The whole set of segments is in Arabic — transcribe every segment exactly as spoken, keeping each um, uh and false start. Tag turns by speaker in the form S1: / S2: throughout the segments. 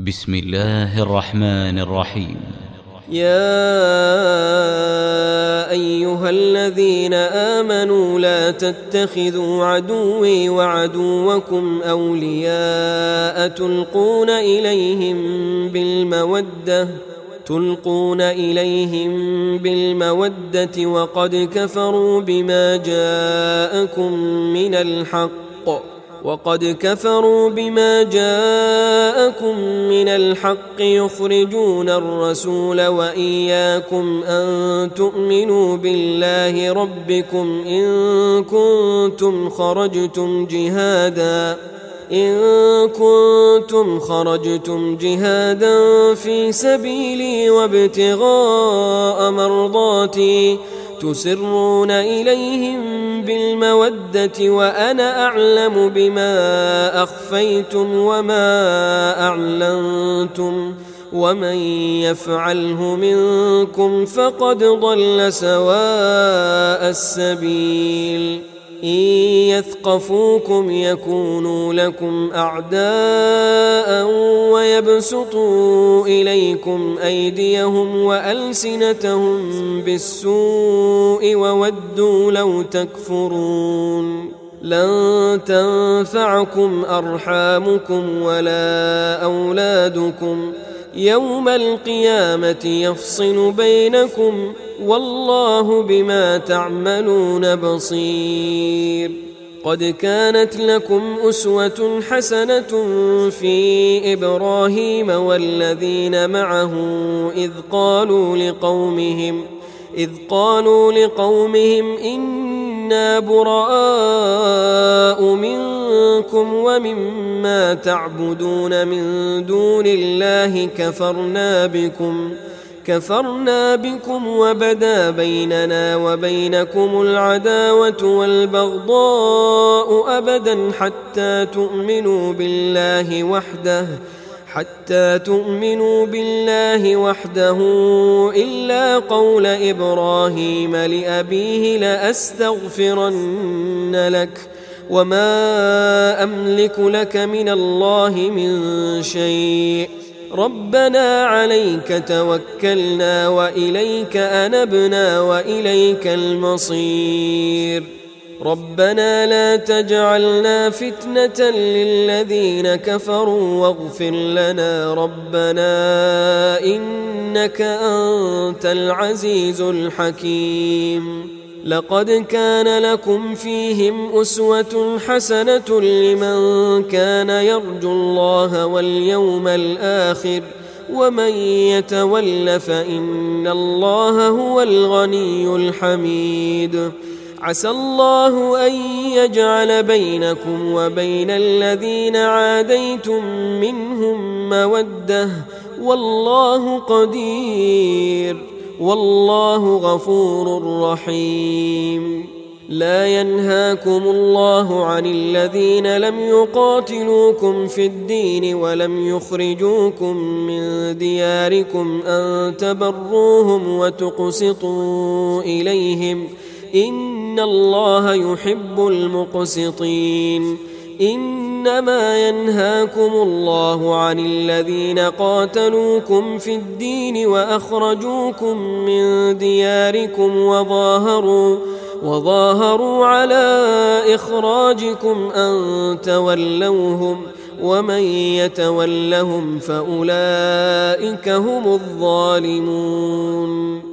S1: بسم الله الرحمن الرحيم.
S2: يا أيها الذين آمنوا لا تتخذوا عدوي وعدوكم أولياء تلقون إليهم بالمودة تلقون إليهم بالمودة وقد كفروا بما جاءكم من الحق وقد كفروا بما جاءكم من الحق يخرجون الرسول وإياكم أن تؤمنوا بالله ربكم إن كنتم خرجتم جهادا إن كنتم خرجتم جهادا في سبيلي وابتغاء مرضاتي تسرون إليهم بالمودة وأنا أعلم بما أخفيتم وما أعلنتم ومن يفعله منكم فقد ضل سواء السبيل إن يثقفوكم يكونوا لكم أعداء ويبسطوا إليكم أيديهم وألسنتهم بالسوء وودوا لو تكفرون لن تنفعكم أرحامكم ولا أولادكم يوم القيامة يفصل بينكم والله بما تعملون بصير. قد كانت لكم أسوة حسنة في إبراهيم والذين معه إذ قالوا لقومهم إذ قالوا لقومهم إنا براء منكم ومما تعبدون من دون الله كفرنا بكم كفرنا بكم وبدا بيننا وبينكم العداوة والبغضاء أبدا حتى تؤمنوا بالله وحده حتى تؤمنوا بالله وحده إلا قول إبراهيم لأبيه لأستغفرن لك وما أملك لك من الله من شيء ربنا عليك توكلنا وإليك أنبنا وإليك المصير ربنا لا تجعلنا فتنة للذين كفروا واغفر لنا ربنا إنك أنت العزيز الحكيم. لقد كان لكم فيهم أسوة حسنة لمن كان يرجو الله واليوم الآخر ومن يتول فإن الله هو الغني الحميد. عسى الله أن يجعل بينكم وبين الذين عاديتم منهم مودة والله قدير والله غفور رحيم. لا ينهاكم الله عن الذين لم يقاتلوكم في الدين ولم يخرجوكم من دياركم أن تبروهم وتقسطوا إليهم إن الله يحب المقسطين. إنما ينهاكم الله عن الذين قاتلوكم في الدين وأخرجوكم من دياركم وظاهروا وظاهروا على إخراجكم أن تولوهم ومن يتولهم فأولئك هم الظالمون.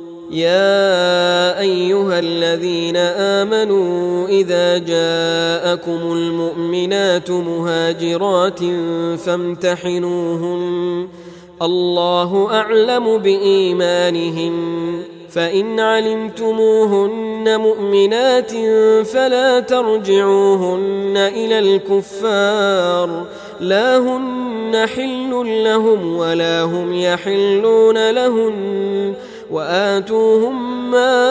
S2: يا أيها الذين آمنوا إذا جاءكم المؤمنات مهاجرات فامتحنوهن الله أعلم بإيمانهن فإن علمتموهن مؤمنات فلا ترجعوهن إلى الكفار لا هن حل لهم ولا هم يحلون لهن وآتوهم ما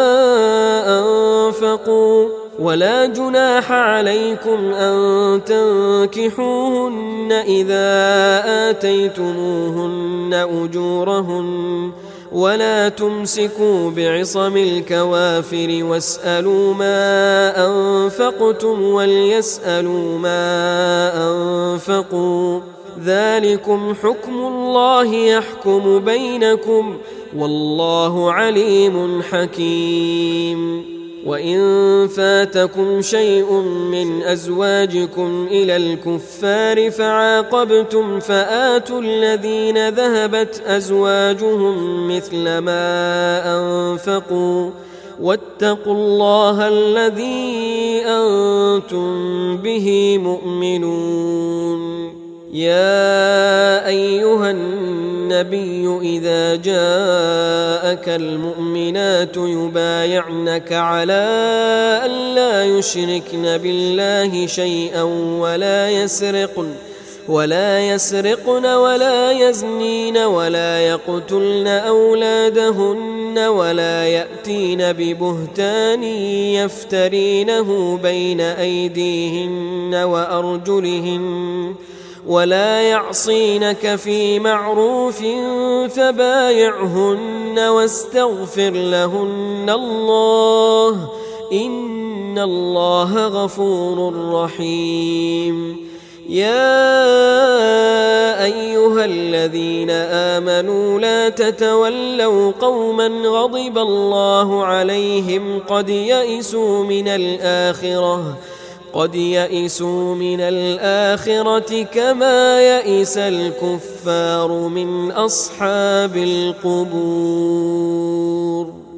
S2: أنفقوا ولا جناح عليكم أن تنكحوهن إذا آتيتموهن أجورهن ولا تمسكوا بعصم الكوافر واسألوا ما أنفقتم وليسألوا ما أنفقوا ذلكم حكم الله يحكم بينكم والله عليم حكيم. وإن فاتكم شيء من أزواجكم إلى الكفار فعاقبتم فآتوا الذين ذهبت أزواجهم مثل ما أنفقوا واتقوا الله الذي أنتم به مؤمنون. يا أيها النبي إذا جاءك المؤمنات يبايعنك على أن لا يشركن بالله شيئا ولا يسرقن ولا يسرقن ولا يزنين ولا يقتلن أولادهن ولا يأتين ببهتان يفترينه بين أيديهن وأرجلهن ولا يعصينك في معروف فبايعهن واستغفر لهن الله إن الله غفور رحيم. يا أيها الذين آمنوا لا تتولوا قوما غضب الله عليهم قد يئسوا من الآخرة قد يئسوا من الآخرة كما يئس الكفار من أصحاب القبور.